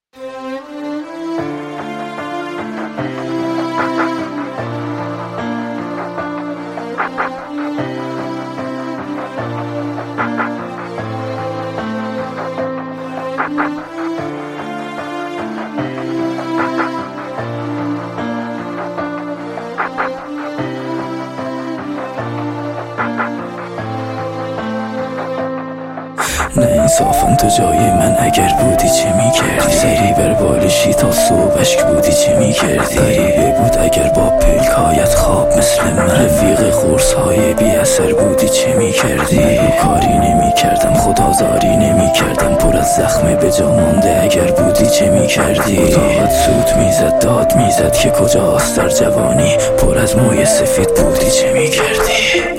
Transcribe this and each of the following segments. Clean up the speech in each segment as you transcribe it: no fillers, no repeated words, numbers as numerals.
نه انصافا تو جای من اگر بودی چه میکردی؟ سری بر بالشی تا صبح اشک بودی چه میکردی؟ غریبه بود اگر با پلکایت خواب مثل من رفیق خورس های بی اثر بودی چه میکردی؟ کاری نمیکردم خدازاری نمیکردم پر از زخم به جا مانده اگر بودی چه میکردی؟ اتاقت سوت میزد داد میزد که کجاست در جوانی پر از موی سفید بودی چه میکردی؟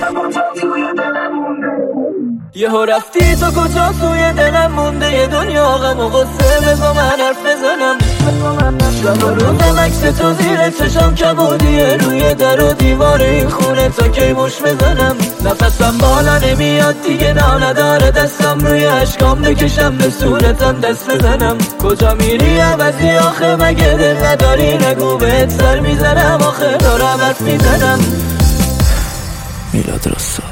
یهو رفتی تو کجا توی دلم مونده یه دنیا غم و غصه بزا من حرف بزنم شب و روزم عکس تو زیر چشم کبودیه روی در و دیوار این خونه تا کی مش بزنم نفسم بالا نمیاد دیگه نداره دستم روی اشکام بکشم به صورتم دست بزنم کجا میری عوضی آخه مگه دل نداری نگو بهت سر میزنم آخه دارم حرف میزنم میلاد راستاد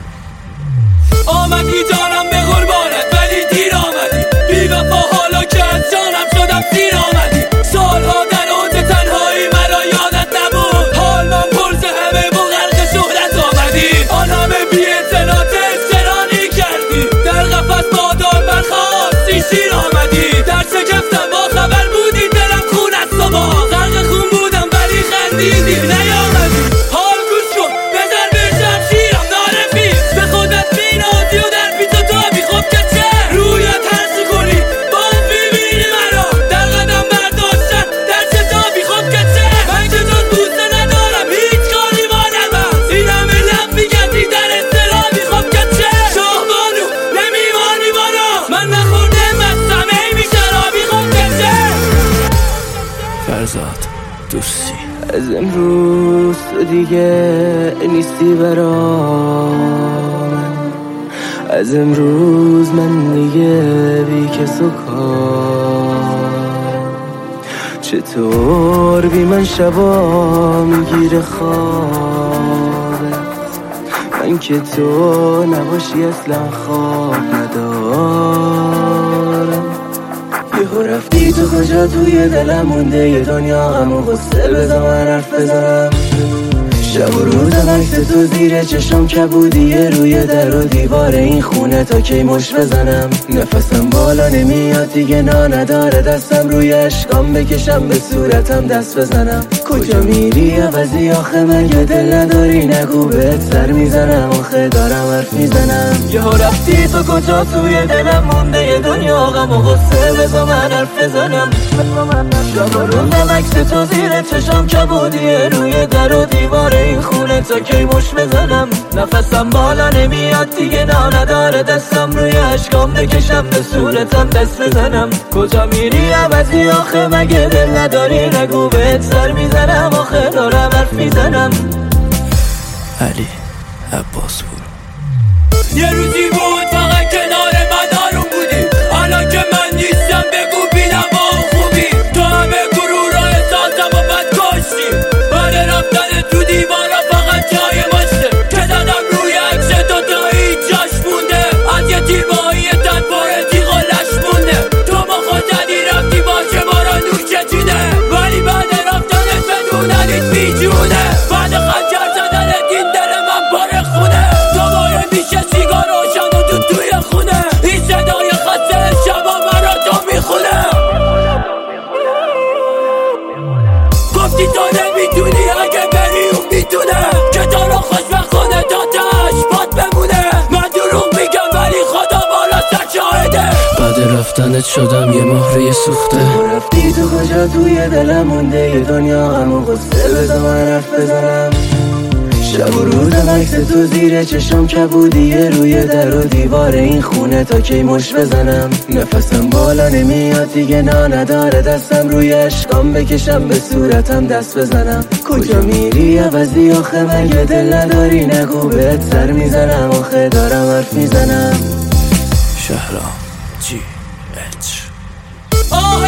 آمدی دارم به قربانت ولی دیر آمدی بی وفا حالا که از جانم شدم سیر آمدی سالها در اوج تنهایی مرا یادت نبود حال من پرز همه با غرق شهرت آمدی آن همه بی اعتنات استرانی کردی در قفس بادار برخواستی شیر آمدی در شکفتم با خبر بودی دلم خون از صبح غرق خون بودم ولی خندیدی نیامدی حال گوش کن بذار بشم شیرم نارفی به خودت بینازی و در پیچ و تابی خب که چه رویت هرچی کنی باز میبینی مرا در قدم برداشتن در شتابی خب که چه من که جز بوسه ندارم هیچ کاری مانمم این همه لب میگردی در استرابی خب که چه شاهبانو نمیمانی بارا من نخورده مستم ای بیشرابی خب که چه فرزاد دوستی از امروز تو دیگه نیستی برام از امروز من دیگه بی کس و کار چطور بی من شبا میگیره خوابت من که تو نباشی اصلا خواب ندارم یهو رفتی تو کجا توی دلم مونده یه دنیا غم و غصه بزا من حرف بزنم شب و روزم عکس تو زیر چشم کبودیه روی در و دیوار این خونه تا کی مش بزنم نفسم بالا نمیاد دیگه نداره دستم روی اشکام بکشم به صورتم دست بزنم کجا میری عوضی آخه مگه دل نداری نگو بهت سر میزنم آخه دارم حرف میزنم یهو رفتی تو کجا توی دلم مونده یه دنیا غم و غصه بزا من حرف بزنم شب و روزم عکس تو زیر چشم کبودیه روی در و دیوار این خونه تا کی مش بزنم نفسم بالا نمیاد دیگه نداره دستم روی اشکام بکشم به صورتم دست بزنم کجا میری عوضی آخه مگه دل نداری نگو بهت سر میزنم آخه دارم حرف میزنم علی عباس بود یه روزی بود فقط کنار من آروم بودی حالا که من نیستم بگو بینم با خوبی تو همه گروه را احساسم و بد کشتی بعد رفتن تو دیوارا فقط جای باشه که زدم روی عکس تو تا هیچ جاش مونده از یه تیبایی تن پاره تیغالش مونده تو با خود زدی رفتی باشه بارا نوشه چیده ولی بعد رفتنت بدوننیت بیجونه بعد خنجر زدنت این دل من پاره خونه تو باید میشه سیگار روشن و تو توی خونه این صدای خسته شبا مرا تو میخونه گفتی تو نمیتونی اگه بری اون میتونه که تو رو خوشبختانه تا تش باد بمونه من دروغ میگم ولی خدا بالا سر شاهده بعد رفتنت شدم یه مهره سوخته رفتی تو کجا توی دلم مونده یه دنیا غم و غصه بزا من حرف بزنم شب و روزم عکس تو زیر چشم کبودیه روی در و دیوار این خونه تا کی مش بزنم نفسم بالا نمیاد دیگه نداره دستم روی اشکام بکشم به صورتم دست بزنم کجا میری عوضی آخه مگه دل نداری نگو بهت سر میزنم آخه دارم حرف میزنم شهرام جی اچ